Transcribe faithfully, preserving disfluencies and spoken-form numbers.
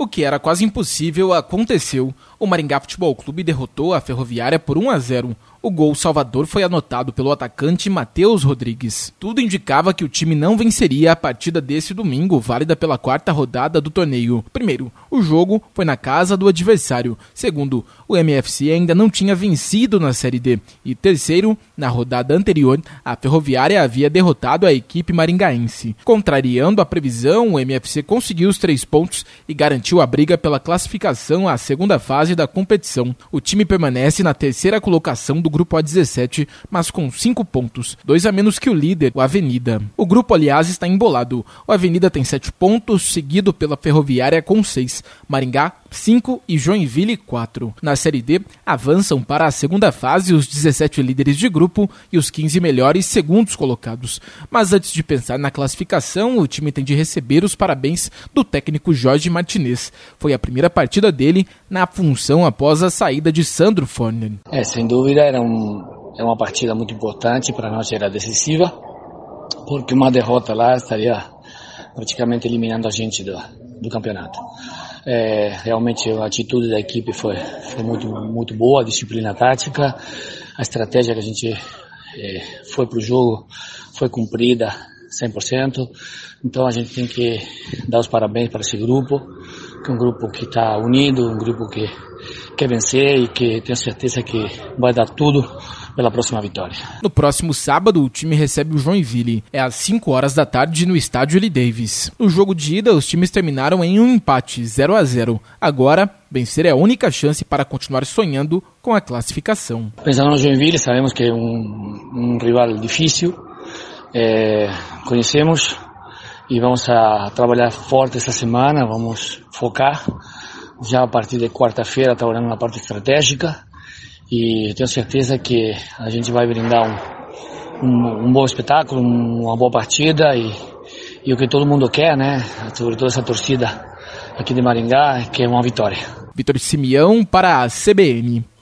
que era quase impossível aconteceu. O Maringá Futebol Clube derrotou a Ferroviária por um a zero. O gol salvador foi anotado pelo atacante Matheus Rodrigues. Tudo indicava que o time não venceria a partida desse domingo, válida pela quarta rodada do torneio. Primeiro, o jogo foi na casa do adversário. Segundo, o M F C ainda não tinha vencido na Série D. E terceiro, na rodada anterior, a Ferroviária havia derrotado a equipe maringaense. Contrariando a previsão, o M F C conseguiu os três pontos e garantiu a briga pela classificação à segunda fase da competição. O time permanece na terceira colocação do grupo A dezessete, mas com cinco pontos, dois a menos que o líder, o Avenida. O grupo, aliás, está embolado. O Avenida tem sete pontos, seguido pela Ferroviária com seis, Maringá cinco e Joinville quatro. Na Série D, avançam para a segunda fase os dezessete líderes de grupo e os quinze melhores segundos colocados. Mas antes de pensar na classificação, o time tem de receber os parabéns do técnico Jorge Martinez. Foi a primeira partida dele na função após a saída de Sandro Forner. É, sem dúvida, era um, é uma partida muito importante, para nós era decisiva, porque uma derrota lá estaria praticamente eliminando a gente do, do campeonato. É, realmente a atitude da equipe foi, foi muito, muito boa, a disciplina tática, a estratégia que a gente é, foi para o jogo foi cumprida cem por cento, então a gente tem que dar os parabéns para esse grupo, que é um grupo que está unido, um grupo que quer vencer e que tenho certeza que vai dar tudo pela próxima vitória. No próximo sábado, o time recebe o Joinville. É às cinco horas da tarde no estádio Eli Davis. No jogo de ida, os times terminaram em um empate, zero a zero. Agora, vencer é a única chance para continuar sonhando com a classificação. Pensando no Joinville, sabemos que é um, um rival difícil, é, conhecemos e vamos a trabalhar forte essa semana, vamos focar já a partir de quarta-feira trabalhando na parte estratégica. E tenho certeza que a gente vai brindar um, um, um bom espetáculo, uma boa partida e, e o que todo mundo quer, né? Sobretudo essa torcida aqui de Maringá, que é uma vitória. Vitor Simeão para a C B N.